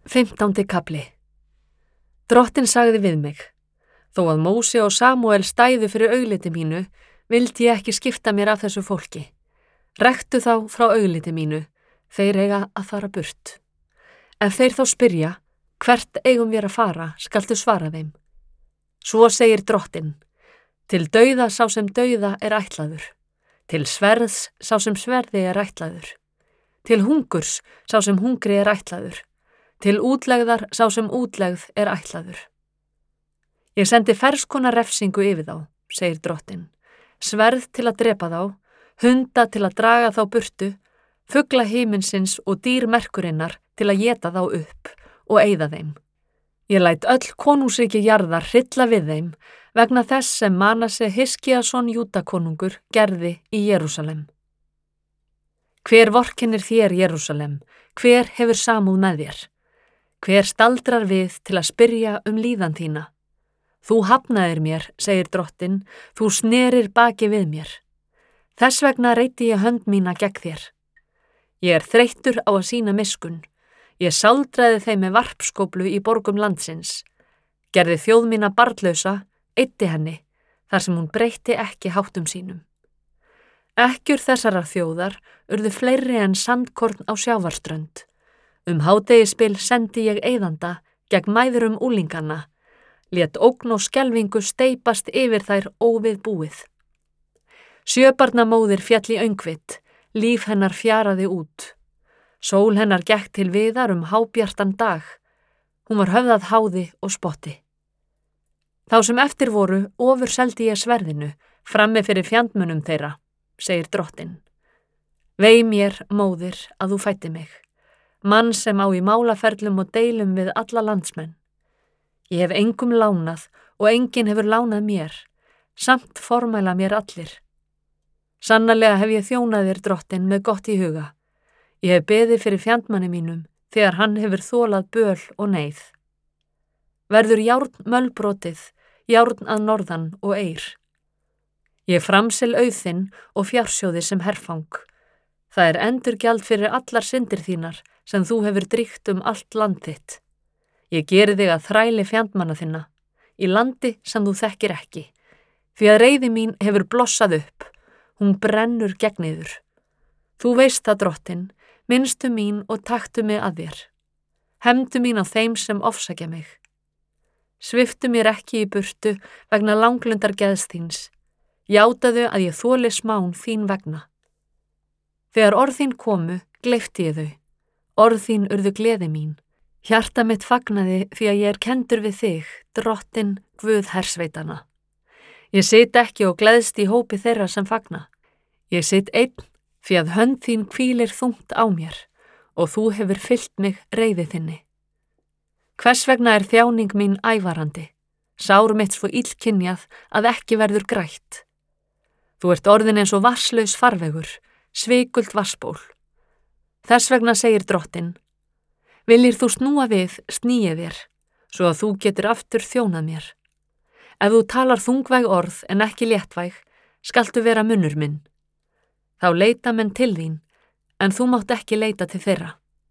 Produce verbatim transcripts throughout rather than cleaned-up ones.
Fimmtándi kafli. Drottinn sagði við mig: þó að Móse og Samúel stæðu fyrir augliti mínu, vildi ég ekki skipta mér af þessu fólki. Rektu þá frá augliti mínu, þeir eiga að fara burt. Ef þeir þá spyrja, hvert eigum við að fara, skaltu svara þeim. Svo segir Drottinn: til dauða sá sem dauða er ætlaður, til sverðs sá sem sverði er ætlaður, til hungurs sá sem hungri er ætlaður, til útlegðar sá sem útlegð er ætlaður. Ég sendi ferskona refsingu yfir þá, segir Drottinn, sverð til að drepa þá, hunda til að draga þá burtu, fugla himinsins og dýr merkurinnar til að éta þá upp og eyða þeim. Ég læt öll konungsríki jarðar hrilla við þeim vegna þess sem Manase Hiskiason Júdakonungur gerði í Jerúsalem. Hver vorkennir þér, Jerúsalem, hver hefur samúð með þér? Hver staldrar við til að spyrja um líðan þína? Þú hafnaðir mér, segir Drottinn, þú snerir baki við mér. Þess vegna reyti ég hönd mína gegn þér. Ég er þreyttur á að sýna miskun. Ég sáldraði þeim með varpskóplu í borgum landsins. Gerði þjóð mína barnlausa, eyddi henni, þar sem hún breytti ekki háttum sínum. Ekkjur þessarar þjóðar urðu fleiri en sandkorn á sjávarströnd. Um hádegisbil sendi ég eyðanda gegn mæðurum úlinganna, lét ógn og skelfingu steypast yfir þær óvið búið. Sjöbarnamóðir féll í öngvit, líf hennar fjaraði út. Sól hennar gekk til viðar um hábjartan dag. Hún var höfðað háði og spotti. Þá sem eftir voru ofurseldi ég sverðinu, frammi fyrir fjandmönnum þeirra, segir Drottinn. Vei mér, móðir, að þú fæddi mig, mann sem á í málaferlum og deilum við alla landsmenn. Ég hef engum lánað og enginn hefur lánað mér, samt formæla mér allir. Sannarlega hef ég þjónað þér, Drottinn, með gott í huga. Ég hef beðið fyrir fjandmanni mínum þegar hann hefur þolað böl og neyð. Verður járn mölbrotið, járn að norðan og eir. Ég framsel auð þinn og fjársjóði sem herfang. Það er endurgjald fyrir allar syndir þínar sem þú hefur dríkt um allt land þitt. Ég geri þig að þræli fjandmanna þinna, í landi sem þú þekkir ekki, því að reiði mín hefur blossað upp, hún brennur gegn yður. Þú veist það, Drottinn, minnstu mín og taktu mig að þér. Hefndu mín á þeim sem ofsækja mig. Sviftu mér ekki í burtu vegna langlundar geðs þíns. Játaðu að ég þoli smán þín vegna. Þegar orð þín komu, gleypti ég þau. Orð þín urðu gleði mín. Hjarta mitt fagnaði því að ég er kenndur við þig, Drottinn, Guð hersveitana. Ég sit ekki og gleðst í hópi þeirra sem fagna. Ég sit einn því að hönd þín hvílir þungt á mér og þú hefur fyllt mig reiði þinni. Hvers vegna er þjáning mín ævarandi, sár mitt svo illkynjað að ekki verður grætt. Þú ert orðin eins og vatnslaus farvegur, svikult vatnsból. Þess vegna segir Drottinn: viljir þú snúa við, sníið þér, svo að þú getur aftur þjónað mér. Ef þú talar þungvæg orð en ekki léttvæg, skaltu vera munnur minn. Þá leita menn til þín, en þú mátt ekki leita til þeirra.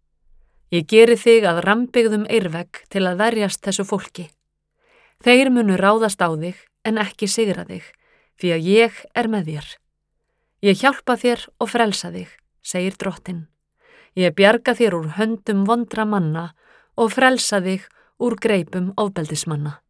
Ég geri þig að rambigðum eirvegg til að verjast þessu fólki. Þeir munu ráðast á þig en ekki sigra þig, því að ég er með þér. Ég hjálpa þér og frelsa þig, segir Drottinn. Ég bjarga þér úr höndum vondra manna og frelsa þig úr greipum ofbeldismanna.